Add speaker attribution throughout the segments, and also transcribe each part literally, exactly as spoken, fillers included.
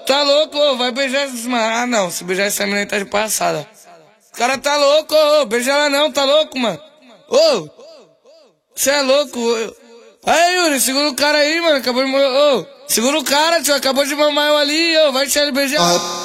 Speaker 1: tá louco, ô, vai beijar essas mano. Ah, não, se beijar essa menina tá de passada. O cara tá louco, ô, beija ela não, tá louco, mano. Ô, você é louco, ô. Aí, Yuri, segura o cara aí, mano, acabou de... Ô, segura o cara, tio, acabou de mamar eu ali, ô, vai deixar ele beijar.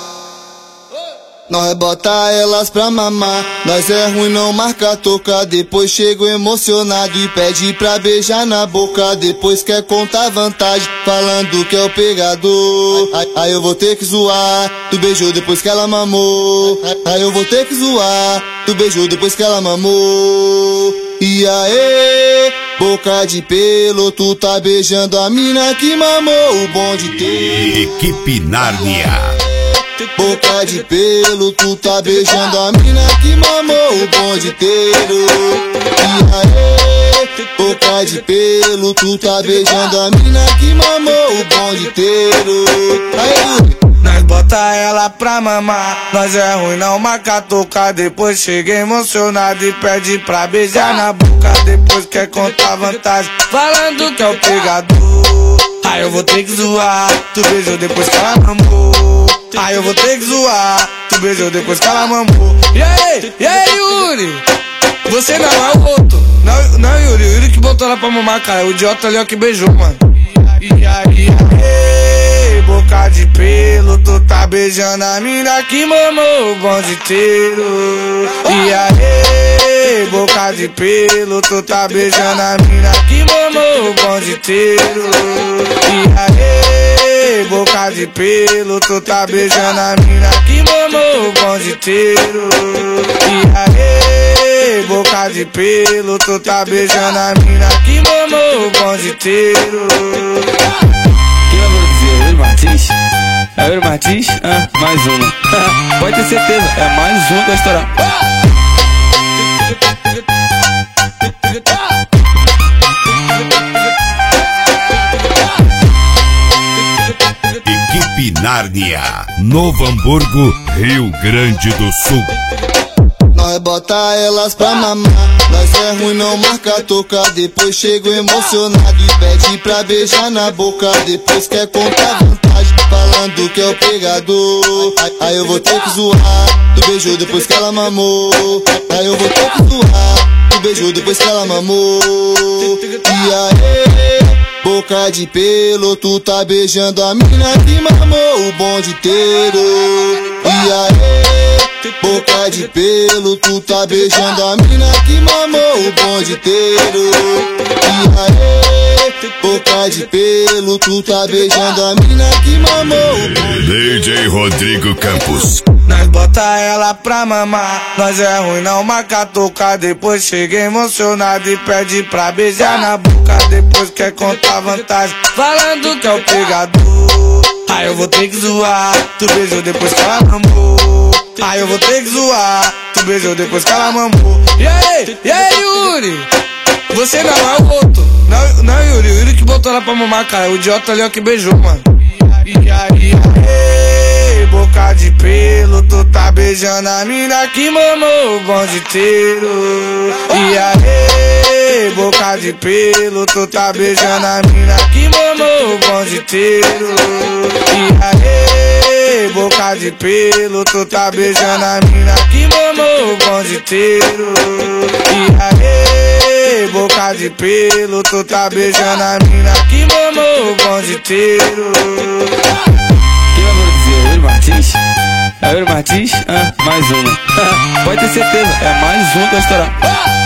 Speaker 2: Nós bota elas pra mamar, nós é ruim não marca toca. Depois chego emocionado e pede pra beijar na boca. Depois quer contar vantagem, falando que é o pegador. Aí, aí eu vou ter que zoar, tu beijou depois que ela mamou. Aí, aí eu vou ter que zoar, tu beijou depois que ela mamou. E aí, boca de pelo, tu tá beijando a mina que mamou o bonde inteiro.
Speaker 3: Equipe Nárnia.
Speaker 2: Boca de pelo, tu tá beijando a mina que mamou o bonde inteiro. E aí, boca de pelo, tu tá beijando a mina que mamou o bonde inteiro. Aí,
Speaker 1: nós bota ela pra mamar, nós é ruim não marca tocar. Depois chega emocionado e pede pra beijar na boca. Depois quer contar vantagem, falando que é o pegador. Aí eu vou ter que zoar, tu beijou depois que ela mamou. Aí eu vou ter que zoar, tu beijou depois que ela mamou. E aí, e aí, Yuri? Você não é o outro. Não, não, Yuri, o Yuri que botou ela pra mamar, cara. O idiota ali é o que beijou, mano. E aí, aí, boca de pelo, tu tá beijando a mina que mamou o bonde inteiro. E aí, boca de pelo, tu tá beijando a mina que mamou o bonde inteiro. E aí, boca de pelo, tu tá beijando a mina que mamou o bonde inteiro. E aí, boca de pelo, tu tá beijando a mina que mamou o bonde inteiro.
Speaker 4: Quem vai produzir? É o Yuri Martins? É o Yuri Martins? Ah, mais uma. Pode ter certeza, é mais uma que vai estourar.
Speaker 3: Equipe Nárnia, Novo Hamburgo, Rio Grande do Sul.
Speaker 2: nós bota elas pra mamar, nós é ruim não marca toca. Depois chego emocionado e pede pra beijar na boca. Depois quer contar vantagem, falando que é o pegador. Aí eu vou ter que zoar, tu beijou depois que ela mamou. Aí eu vou ter que zoar, tu beijou depois que ela mamou. E aí, boca de pelo, tu tá beijando a mina que mamou o bonde inteiro. E aí, boca de pelo, tu tá beijando a mina que mamou o bonde inteiro. E aí, boca de pelo, tu tá beijando a mina que mamou o bonde inteiro.
Speaker 3: D J Rodrigo Campos.
Speaker 1: Nós bota ela pra mamar, nós é ruim não marca tocar. Depois chega emocionado e pede pra beijar na boca. Depois quer contar vantagem, falando que é o pegador. Aí eu vou ter que zoar, tu beijou depois que ela mamou. Aí eu vou ter que zoar, tu beijou depois que ela mamou. E aí, e aí, Yuri? Você não é o outro. Não, não, Yuri, o Yuri que botou ela pra mamar, cara. O idiota ali é o que beijou, mano. E aí, aí, boca de pelo, tu tá beijando a mina que mamou o bonde inteiro. E aí, boca de pelo, tu tá beijando a mina que mamou o bonde inteiro. E aí, boca de pelo, tu tá beijando a mina que mamou o bonde inteiro. E aí, boca de pelo, tu tá beijando a mina que mamou o bonde inteiro.
Speaker 4: Quem vai produzir? É o Yuri Martins? É o Yuri Martins? Ah, mais uma. Pode ter certeza, é mais uma que vai estourar.